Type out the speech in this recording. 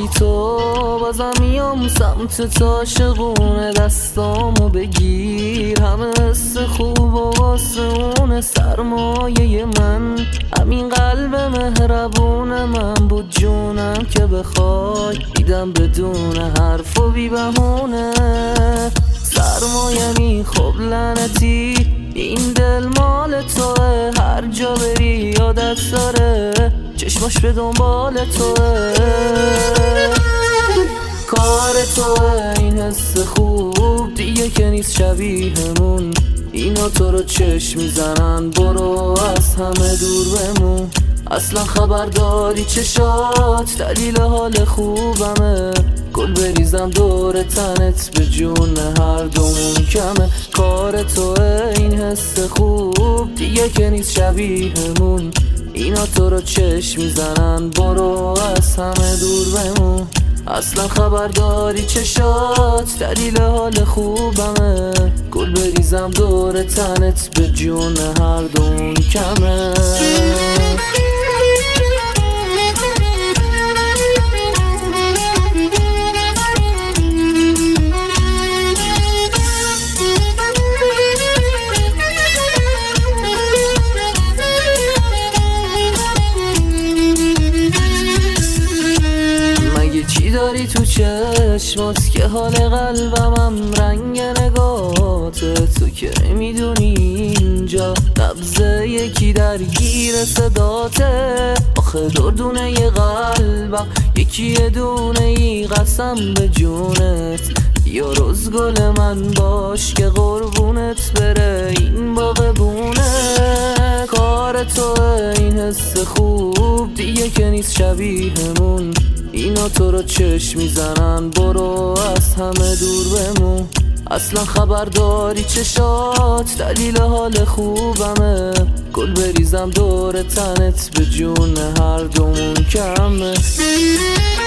تو بازم میام سمت تا عاشقونه، دستامو بگیر همه حس خوب و واسه اون سرمایه من. همین قلب مهربون من بود جونم که بخوای دیدم بدون حرف و بی بهونه. سرمایه‌می خب لعنتی این دل مال توه، هر جا بری یادت داره چشماش به دنبال توه. کار توه این حس خوب دیگه که نیست شبیهمون، اینا تو رو چشم میزنن برو از همه دور بمون. اصلا خبر داری چشات دلیل حال خوبمه، گل بریزم دور تنت به جون هر دومون کمه. کار توه این حس خوب دیگه که نیست شبیهمون، اینا تو رو چشم میزنن برو از همه دور بمون. اصلا خبر داری چشات دلیل حال خوبمه، گل بریزم دور تنت به جون هر دومون کمه. چی داری تو چشمات که حال قلبمم رنگ نگاته؟ تو که میدونی اینجا نبض یکی درگیر صداته. آخه دردونه ی قلبم یکی دونه ای قسم به جونت، یا روز گل من باش که قربونت بره این باغبونه. کار توه این حس خوب دیگه که نیست شبیهمون، اینا تو رو چشم میزنن برو از همه دور بمون. اصلا خبر داری چشات دلیل حال خوبمه، گل بریزم دور تنت به جون هر دومون کمه.